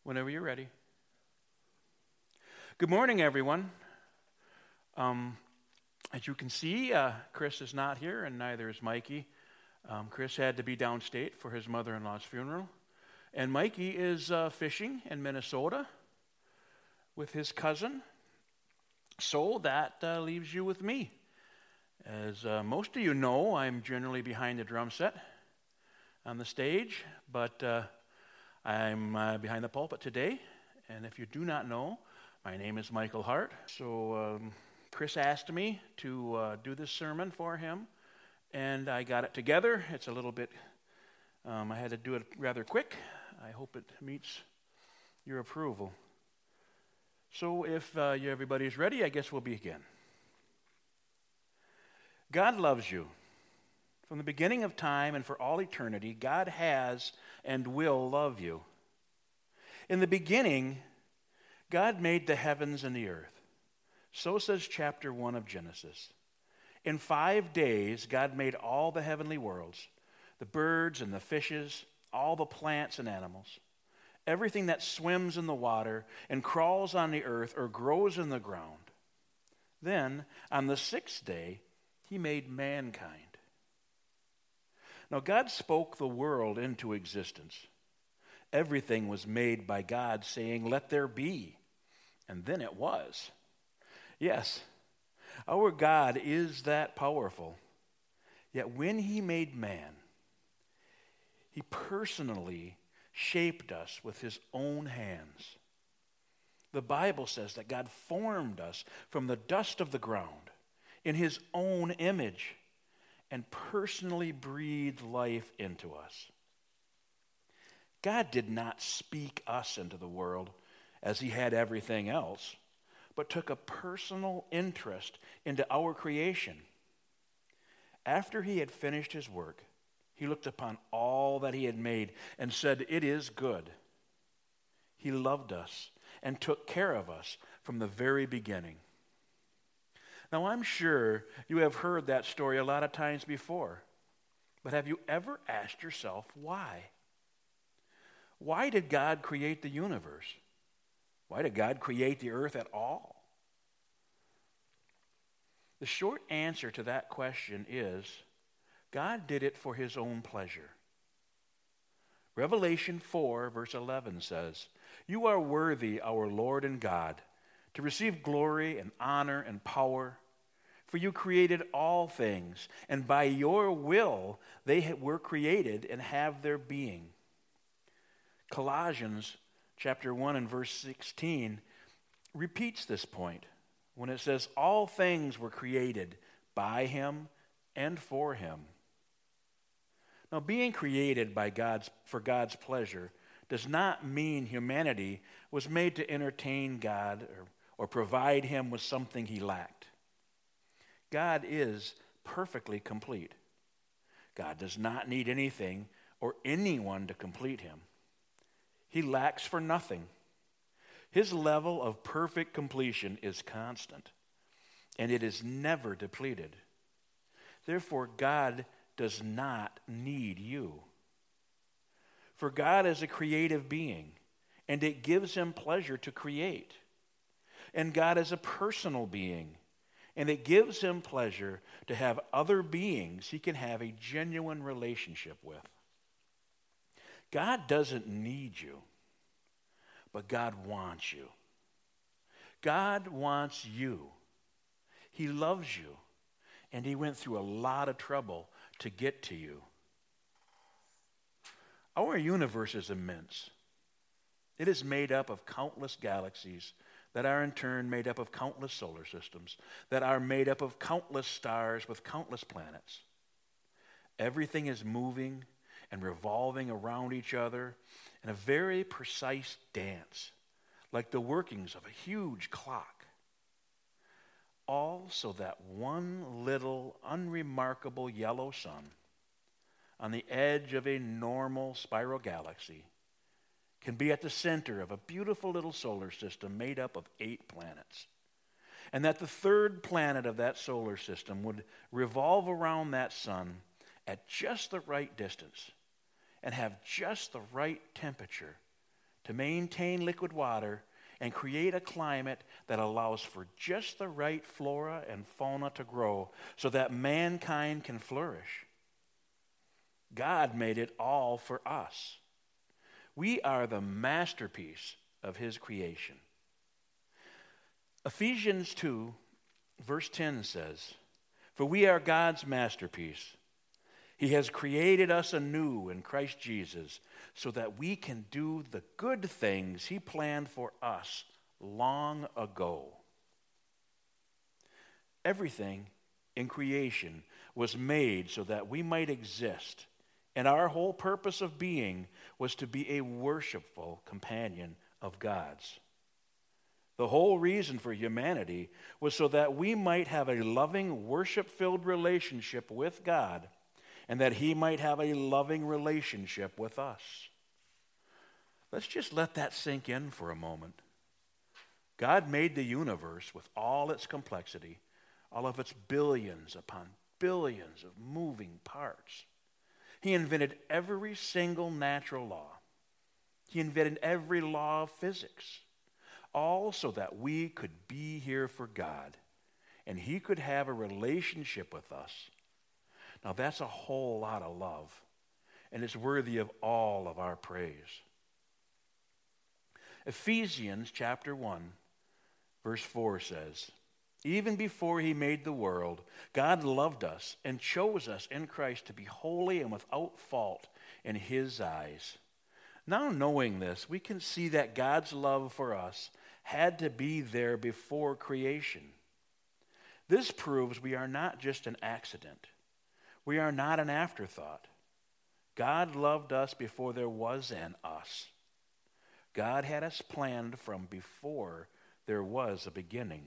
Whenever you're ready. Good morning, everyone. As you can see, Chris is not here, and neither is Mikey. Chris had to be downstate for his mother-in-law's funeral. And Mikey is fishing in Minnesota with his cousin. So that leaves you with me. As most of you know, I'm generally behind the drum set on the stage, but I'm behind the pulpit today, and if you do not know, my name is Michael Hart. So Chris asked me to do this sermon for him, and I got it together. It's a little bit, I had to do it rather quick. I hope it meets your approval. So if everybody's ready, I guess we'll begin. God loves you. From the beginning of time and for all eternity, God has and will love you. In the beginning, God made the heavens and the earth. So says chapter 1 of Genesis. In 5 days, God made all the heavenly worlds, the birds and the fishes, all the plants and animals, everything that swims in the water and crawls on the earth or grows in the ground. Then, on the 6th day, he made mankind. Now, God spoke the world into existence. Everything was made by God, saying, "Let there be." And then it was. Yes, our God is that powerful. Yet when he made man, he personally shaped us with his own hands. The Bible says that God formed us from the dust of the ground in his own image and personally breathed life into us. God did not speak us into the world as he had everything else, but took a personal interest into our creation. After he had finished his work, he looked upon all that he had made and said, "It is good." He loved us and took care of us from the very beginning. Now, I'm sure you have heard that story a lot of times before, but have you ever asked yourself why? Why did God create the universe? Why did God create the earth at all? The short answer to that question is God did it for his own pleasure. Revelation 4, verse 11 says, "You are worthy, our Lord and God, to receive glory and honor and power. For you created all things, and by your will they were created and have their being." Colossians chapter 1 and verse 16 repeats this point when it says, "All things were created by him and for him." Now, being created for God's pleasure does not mean humanity was made to entertain God or provide him with something he lacked. God is perfectly complete. God does not need anything or anyone to complete him. He lacks for nothing. His level of perfect completion is constant, and it is never depleted. Therefore, God does not need you. For God is a creative being, and it gives him pleasure to create. And God is a personal being, and it gives him pleasure to have other beings he can have a genuine relationship with. God doesn't need you, but God wants you. God wants you. He loves you, and he went through a lot of trouble to get to you. Our universe is immense. It is made up of countless galaxies that are in turn made up of countless solar systems, that are made up of countless stars with countless planets. Everything is moving and revolving around each other in a very precise dance, like the workings of a huge clock. All so that one little unremarkable yellow sun on the edge of a normal spiral galaxy can be at the center of a beautiful little solar system made up of 8 planets. And that the third planet of that solar system would revolve around that sun at just the right distance and have just the right temperature to maintain liquid water and create a climate that allows for just the right flora and fauna to grow so that mankind can flourish. God made it all for us. We are the masterpiece of his creation. Ephesians 2, verse 10 says, "For we are God's masterpiece. He has created us anew in Christ Jesus so that we can do the good things he planned for us long ago." Everything in creation was made so that we might exist, and our whole purpose of being was to be a worshipful companion of God's. The whole reason for humanity was so that we might have a loving, worship-filled relationship with God, and that he might have a loving relationship with us. Let's just let that sink in for a moment. God made the universe with all its complexity, all of its billions upon billions of moving parts. He invented every single natural law. He invented every law of physics, all so that we could be here for God, and he could have a relationship with us. Now that's a whole lot of love, and it's worthy of all of our praise. Ephesians chapter 1, verse 4 says, "Even before he made the world, God loved us and chose us in Christ to be holy and without fault in his eyes." Now knowing this, we can see that God's love for us had to be there before creation. This proves we are not just an accident. We are not an afterthought. God loved us before there was an us. God had us planned from before there was a beginning.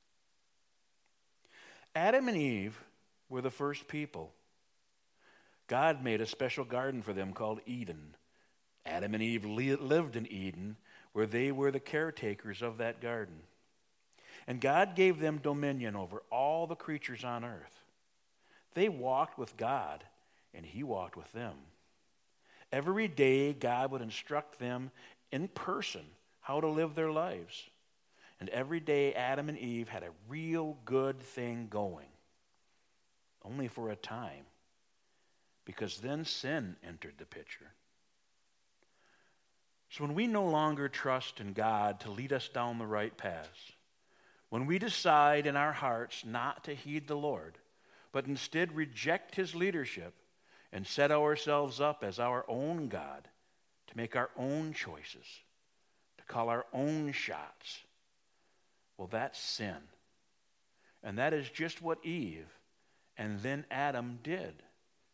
Adam and Eve were the first people. God made a special garden for them called Eden. Adam and Eve lived in Eden, where they were the caretakers of that garden. And God gave them dominion over all the creatures on earth. They walked with God, and he walked with them. Every day, God would instruct them in person how to live their lives. And every day, Adam and Eve had a real good thing going. Only for a time, because then sin entered the picture. So when we no longer trust in God to lead us down the right paths, when we decide in our hearts not to heed the Lord, but instead reject his leadership and set ourselves up as our own God, to make our own choices, to call our own shots, well, that's sin. And that is just what Eve and then Adam did.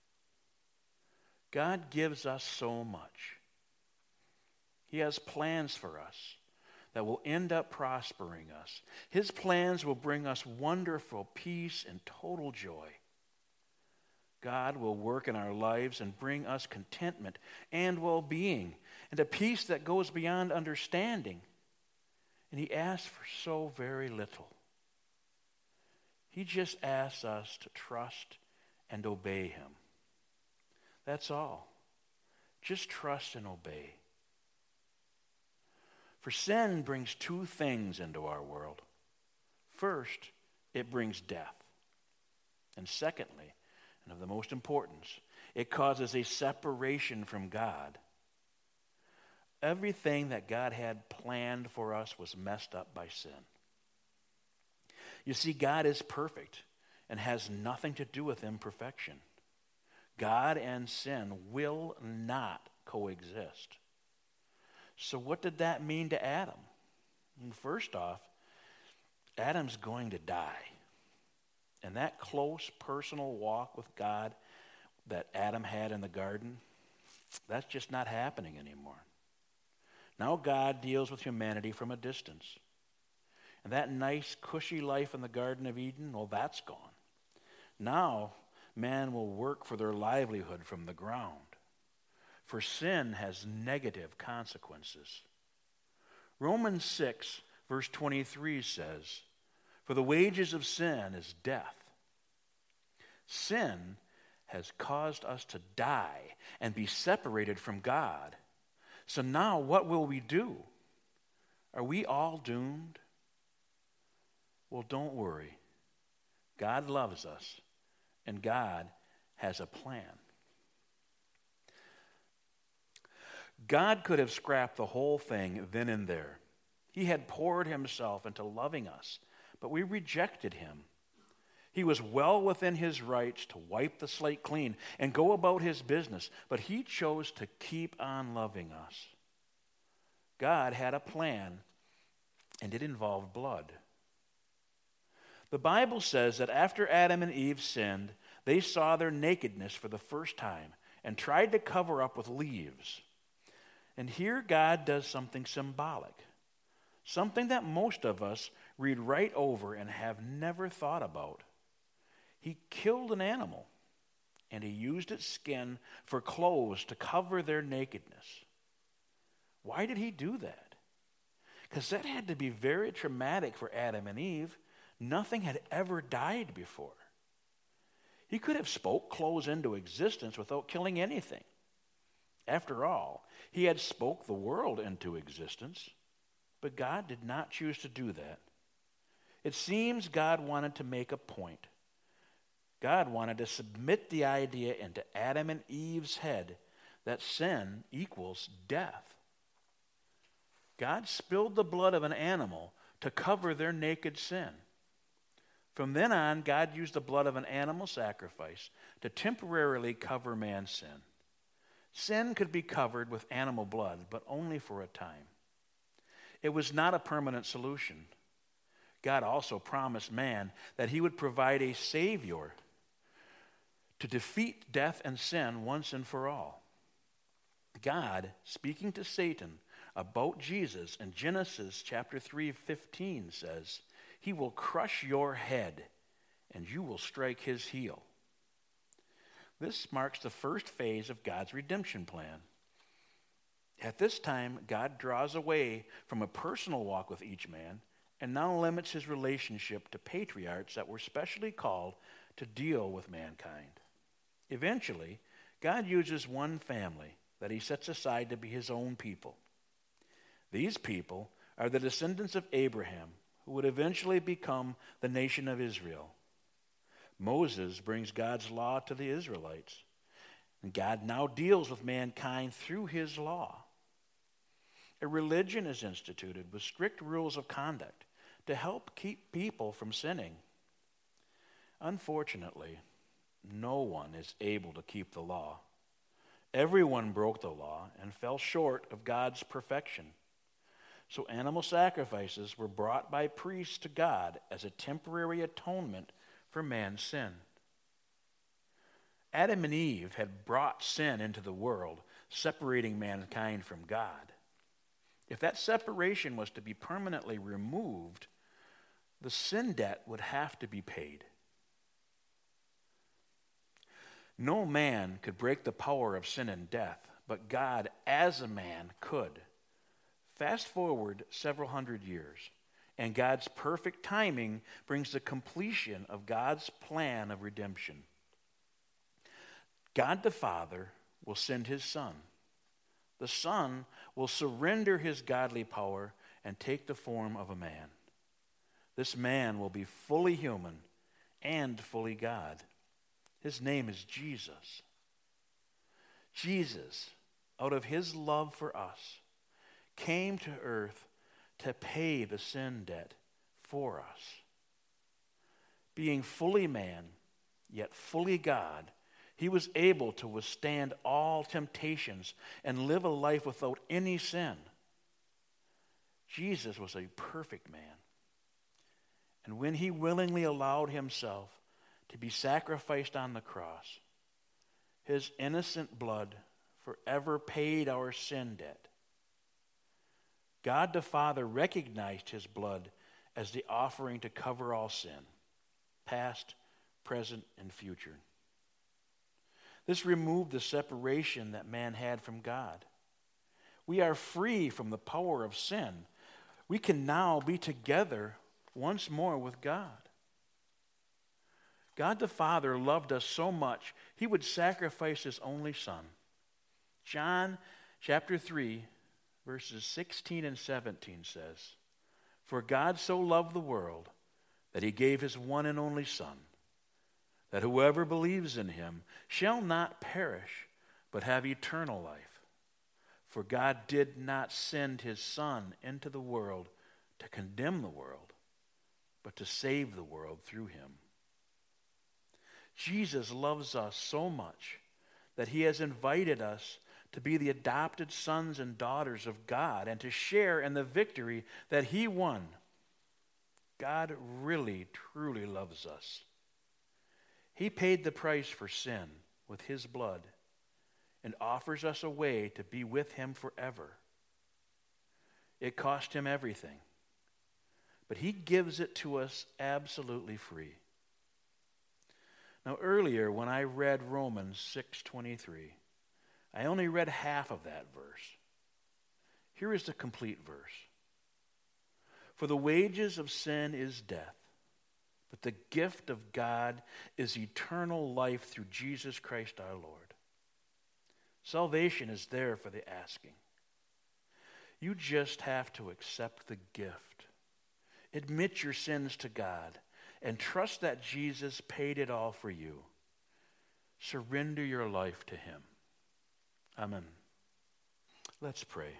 God gives us so much. He has plans for us that will end up prospering us. His plans will bring us wonderful peace and total joy. God will work in our lives and bring us contentment and well-being and a peace that goes beyond understanding. And he asks for so very little. He just asks us to trust and obey him. That's all. Just trust and obey. For sin brings two things into our world. First, it brings death. And secondly, and of the most importance, it causes a separation from God. Everything that God had planned for us was messed up by sin. You see, God is perfect and has nothing to do with imperfection. God and sin will not coexist. So what did that mean to Adam? And first off, Adam's going to die. And that close personal walk with God that Adam had in the garden, that's just not happening anymore. Now God deals with humanity from a distance. And that nice, cushy life in the Garden of Eden, well, that's gone. Now man will work for their livelihood from the ground. For sin has negative consequences. Romans 6, verse 23 says, "For the wages of sin is death." Sin has caused us to die and be separated from God. So now what will we do? Are we all doomed? Well, don't worry. God loves us, and God has a plan. God could have scrapped the whole thing then and there. He had poured himself into loving us, but we rejected him. He was well within his rights to wipe the slate clean and go about his business, but he chose to keep on loving us. God had a plan, and it involved blood. The Bible says that after Adam and Eve sinned, they saw their nakedness for the first time and tried to cover up with leaves. And here God does something symbolic, something that most of us read right over and have never thought about. He killed an animal, and he used its skin for clothes to cover their nakedness. Why did he do that? Because that had to be very traumatic for Adam and Eve. Nothing had ever died before. He could have spoke clothes into existence without killing anything. After all, he had spoke the world into existence, but God did not choose to do that. It seems God wanted to make a point. God wanted to submit the idea into Adam and Eve's head that sin equals death. God spilled the blood of an animal to cover their naked sin. From then on, God used the blood of an animal sacrifice to temporarily cover man's sin. Sin could be covered with animal blood, but only for a time. It was not a permanent solution. God also promised man that he would provide a Savior to defeat death and sin once and for all. God, speaking to Satan about Jesus in Genesis chapter 3:15 says, "He will crush your head, and you will strike his heel." This marks the first phase of God's redemption plan. At this time, God draws away from a personal walk with each man and now limits his relationship to patriarchs that were specially called to deal with mankind. Eventually, God uses one family that he sets aside to be his own people. These people are the descendants of Abraham, who would eventually become the nation of Israel. Moses brings God's law to the Israelites, and God now deals with mankind through his law. A religion is instituted with strict rules of conduct to help keep people from sinning. Unfortunately, no one is able to keep the law. Everyone broke the law and fell short of God's perfection. So animal sacrifices were brought by priests to God as a temporary atonement for man's sin. Adam and Eve had brought sin into the world, separating mankind from God. If that separation was to be permanently removed, the sin debt would have to be paid. No man could break the power of sin and death, but God, as a man, could. Fast forward several hundred years, and God's perfect timing brings the completion of God's plan of redemption. God the Father will send his Son. The Son will surrender his godly power and take the form of a man. This man will be fully human and fully God. His name is Jesus. Jesus, out of his love for us, came to earth to pay the sin debt for us. Being fully man, yet fully God, he was able to withstand all temptations and live a life without any sin. Jesus was a perfect man. And when he willingly allowed himself to be sacrificed on the cross, his innocent blood forever paid our sin debt. God the Father recognized his blood as the offering to cover all sin, past, present, and future. This removed the separation that man had from God. We are free from the power of sin. We can now be together once more with God. God the Father loved us so much, he would sacrifice his only Son. John chapter 3, verses 16 and 17 says, "For God so loved the world that he gave his one and only Son, that whoever believes in him shall not perish, but have eternal life. For God did not send his Son into the world to condemn the world, but to save the world through him." Jesus loves us so much that he has invited us to be the adopted sons and daughters of God and to share in the victory that he won. God really, truly loves us. He paid the price for sin with his blood and offers us a way to be with him forever. It cost him everything, but he gives it to us absolutely free. Now, earlier when I read Romans 6:23, I only read half of that verse. Here is the complete verse. "For the wages of sin is death, but the gift of God is eternal life through Jesus Christ our Lord." Salvation is there for the asking. You just have to accept the gift. Admit your sins to God and trust that Jesus paid it all for you. Surrender your life to him. Amen. Let's pray.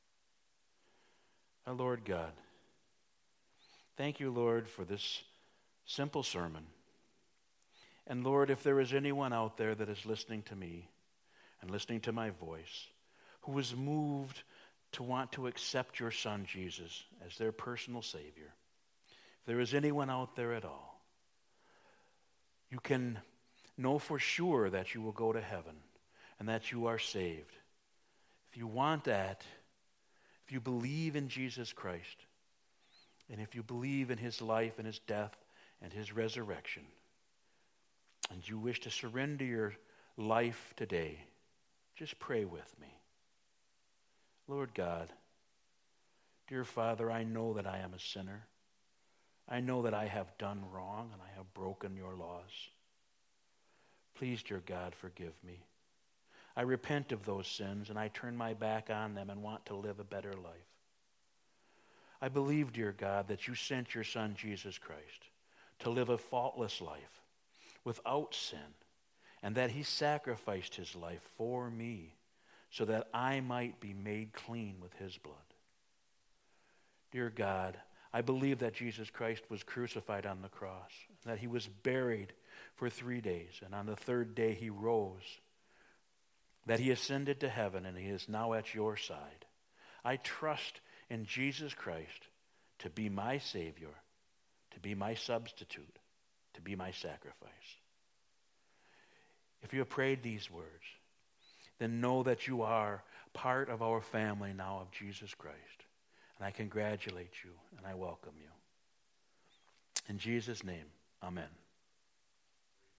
Our Lord God, thank you, Lord, for this simple sermon. And Lord, if there is anyone out there that is listening to me and listening to my voice, who is moved to want to accept your Son, Jesus, as their personal Savior, if there is anyone out there at all, you can know for sure that you will go to heaven and that you are saved. If you want that, if you believe in Jesus Christ, and if you believe in his life and his death and his resurrection, and you wish to surrender your life today, just pray with me. Lord God, dear Father, I know that I am a sinner. I know that I have done wrong and I have broken your laws. Please, dear God, forgive me. I repent of those sins and I turn my back on them and want to live a better life. I believe, dear God, that you sent your Son, Jesus Christ, to live a faultless life without sin, and that he sacrificed his life for me so that I might be made clean with his blood. Dear God, I believe that Jesus Christ was crucified on the cross, that he was buried for 3 days, and on the third day he rose, that he ascended to heaven and he is now at your side. I trust in Jesus Christ to be my Savior, to be my substitute, to be my sacrifice. If you have prayed these words, then know that you are part of our family now of Jesus Christ. And I congratulate you and I welcome you. In Jesus' name, amen.